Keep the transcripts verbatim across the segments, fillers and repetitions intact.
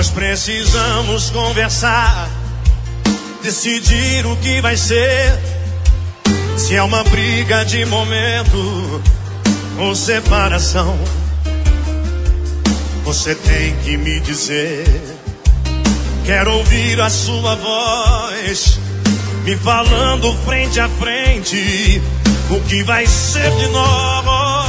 Nós precisamos conversar, decidir o que vai ser. Se é uma briga de momento ou separação, você tem que me dizer. Quero ouvir a sua voz me falando frente a frente o que vai ser de nós.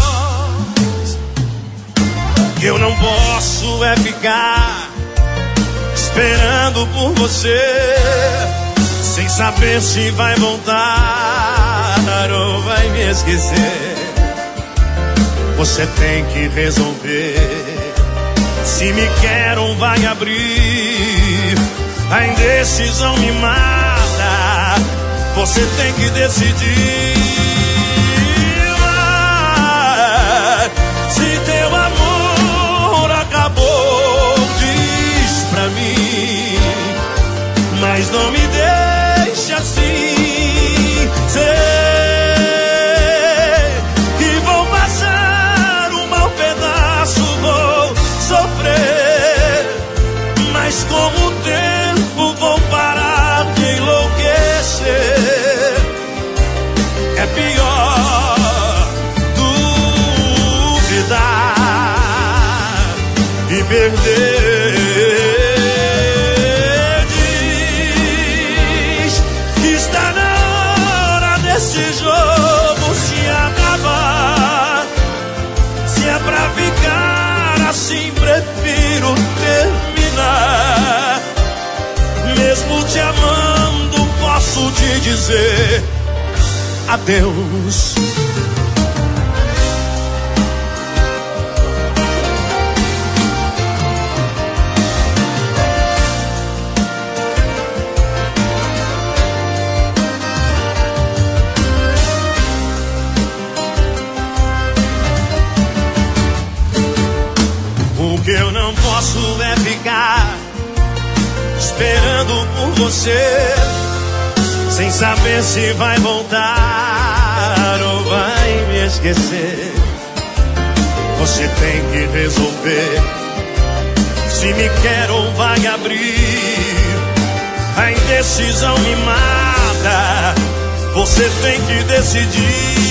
Eu não posso é ficar esperando por você, sem saber se vai voltar ou vai me esquecer. Você tem que resolver se me quer ou vai abrir. A indecisão me mata, você tem que decidir. Ah, se teu amor acabou, diz pra mim, mas não me deixe assim. Sei que vou passar um mau pedaço, vou sofrer, mas com o tempo vou parar de enlouquecer. É pior duvidar e perder. Diz que está na hora desse jogo se acabar. Se é pra ficar assim, prefiro terminar. Mesmo te amando, posso te dizer adeus. O que eu não posso é ficar esperando por você, sem saber se vai voltar ou vai me esquecer. Você tem que resolver se me quer ou vai abrir. A indecisão me mata, você tem que decidir.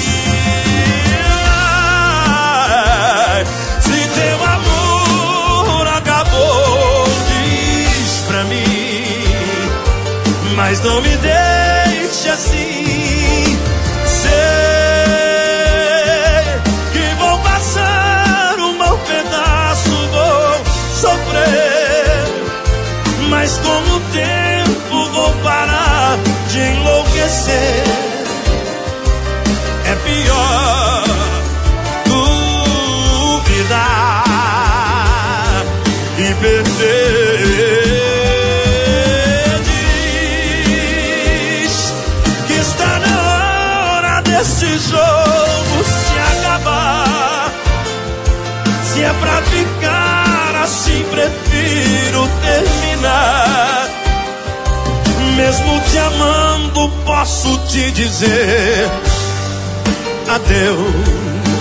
Se teu amor acabou, diz pra mim, mas não me deixe assim. Sei que vou passar um mau pedaço, vou sofrer, mas com o tempo vou parar de enlouquecer. É pior duvidar e perder. Esse jogo se acabar. Se é pra ficar assim, prefiro terminar. Mesmo te amando, posso te dizer adeus.